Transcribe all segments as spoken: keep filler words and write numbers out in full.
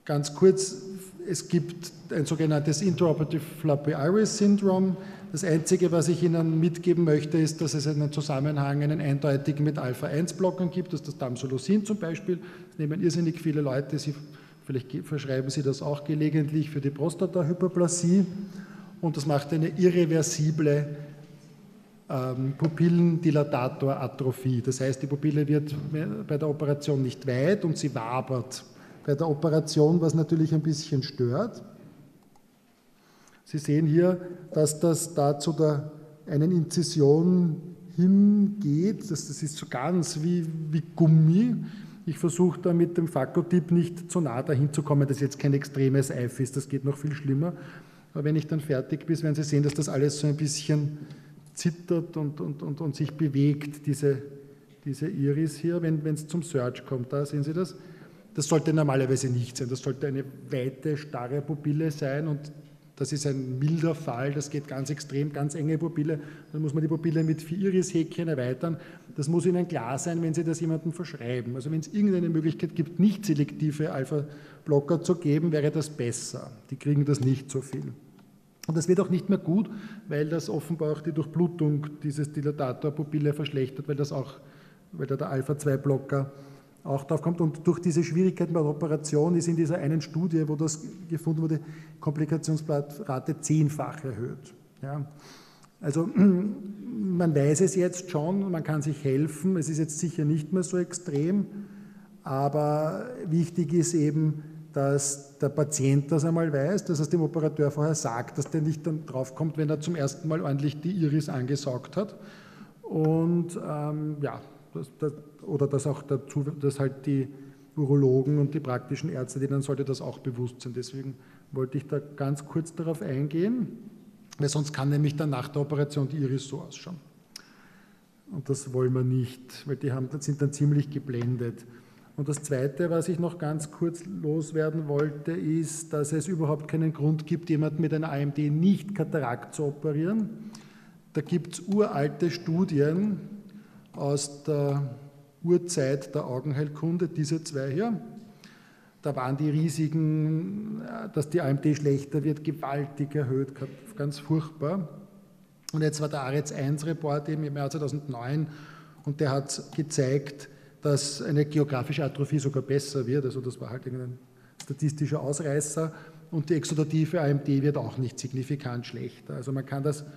Ganz kurz, es gibt ein sogenanntes Intraoperative Floppy Iris Syndrome. Das Einzige, was ich Ihnen mitgeben möchte, ist, dass es einen Zusammenhang, einen eindeutigen mit Alpha eins Blockern gibt, das ist das Tamsulosin zum Beispiel. Das nehmen irrsinnig viele Leute, Sie, vielleicht verschreiben Sie das auch gelegentlich für die Prostatahyperplasie. Und das macht eine irreversible ähm, Pupillendilatator-Atrophie. Das heißt, die Pupille wird bei der Operation nicht weit und sie wabert bei der Operation, was natürlich ein bisschen stört. Sie sehen hier, dass das da zu der einen Inzision hingeht. Das, das ist so ganz wie, wie Gummi. Ich versuche da mit dem Fakotip nicht zu nah dahin zu kommen, dass jetzt kein extremes Eif ist, das geht noch viel schlimmer. Aber wenn ich dann fertig bin, werden Sie sehen, dass das alles so ein bisschen zittert und, und, und, und sich bewegt, diese, diese Iris hier, wenn es zum Search kommt. Da sehen Sie das. Das sollte normalerweise nicht sein. Das sollte eine weite, starre Pupille sein und das ist ein milder Fall, das geht ganz extrem, ganz enge Pupille. Dann muss man die Pupille mit vier Irishäkchen erweitern. Das muss Ihnen klar sein, wenn Sie das jemandem verschreiben. Also wenn es irgendeine Möglichkeit gibt, nicht selektive Alpha-Blocker zu geben, wäre das besser. Die kriegen das nicht so viel. Und das wird auch nicht mehr gut, weil das offenbar auch die Durchblutung dieses Dilatator-Pupille verschlechtert, weil, das auch, weil da der Alpha zwei Blocker auch drauf kommt. Und durch diese Schwierigkeiten bei der Operation ist in dieser einen Studie, wo das gefunden wurde, Komplikationsrate zehnfach erhöht. Ja. Also man weiß es jetzt schon, man kann sich helfen, es ist jetzt sicher nicht mehr so extrem, aber wichtig ist eben, dass der Patient das einmal weiß, dass er es dem Operateur vorher sagt, dass der nicht dann draufkommt, wenn er zum ersten Mal ordentlich die Iris angesaugt hat. Und ähm, ja, Das, das, oder dass auch dazu, dass halt die Urologen und die praktischen Ärzte, denen sollte das auch bewusst sein. Deswegen wollte ich da ganz kurz darauf eingehen, weil sonst kann nämlich dann nach der Operation die Iris so ausschauen. Und das wollen wir nicht, weil die haben, sind dann ziemlich geblendet. Und das Zweite, was ich noch ganz kurz loswerden wollte, ist, dass es überhaupt keinen Grund gibt, jemanden mit einer A M D nicht Katarakt zu operieren. Da gibt es uralte Studien aus der Urzeit der Augenheilkunde, diese zwei hier. Da waren die Risiken, dass die A M D schlechter wird, gewaltig erhöht, ganz furchtbar. Und jetzt war der A R E Z eins Report eben im Jahr zweitausendneun und der hat gezeigt, dass eine geografische Atrophie sogar besser wird, also das war halt ein statistischer Ausreißer und die exudative A M D wird auch nicht signifikant schlechter. Also man kann das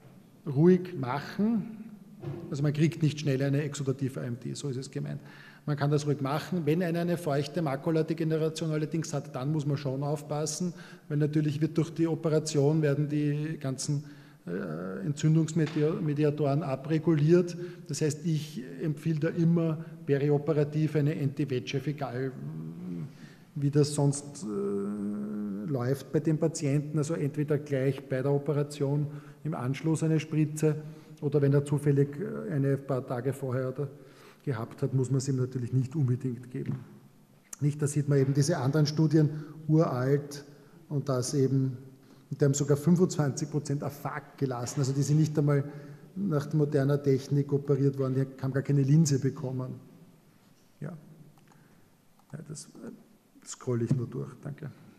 ruhig machen. Also man kriegt nicht schnell eine exudative A M D, so ist es gemeint. Man kann das ruhig machen. Wenn einer eine feuchte Makuladegeneration allerdings hat, dann muss man schon aufpassen, weil natürlich wird durch die Operation werden die ganzen äh, Entzündungsmediatoren abreguliert. Das heißt, ich empfehle da immer perioperativ eine Anti-V E G F, egal wie das sonst äh, läuft bei den Patienten. Also entweder gleich bei der Operation im Anschluss eine Spritze, oder wenn er zufällig eine paar Tage vorher gehabt hat, muss man es ihm natürlich nicht unbedingt geben. Nicht, da sieht man eben diese anderen Studien, uralt und das eben, die haben sogar fünfundzwanzig Prozent Afak gelassen, also die sind nicht einmal nach moderner Technik operiert worden, die haben gar keine Linse bekommen. Ja, ja das scrolle ich nur durch, danke.